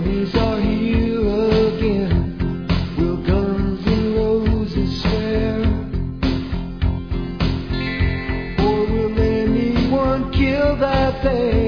Enemies are here again. Will guns and roses swear? Or will anyone kill that thing?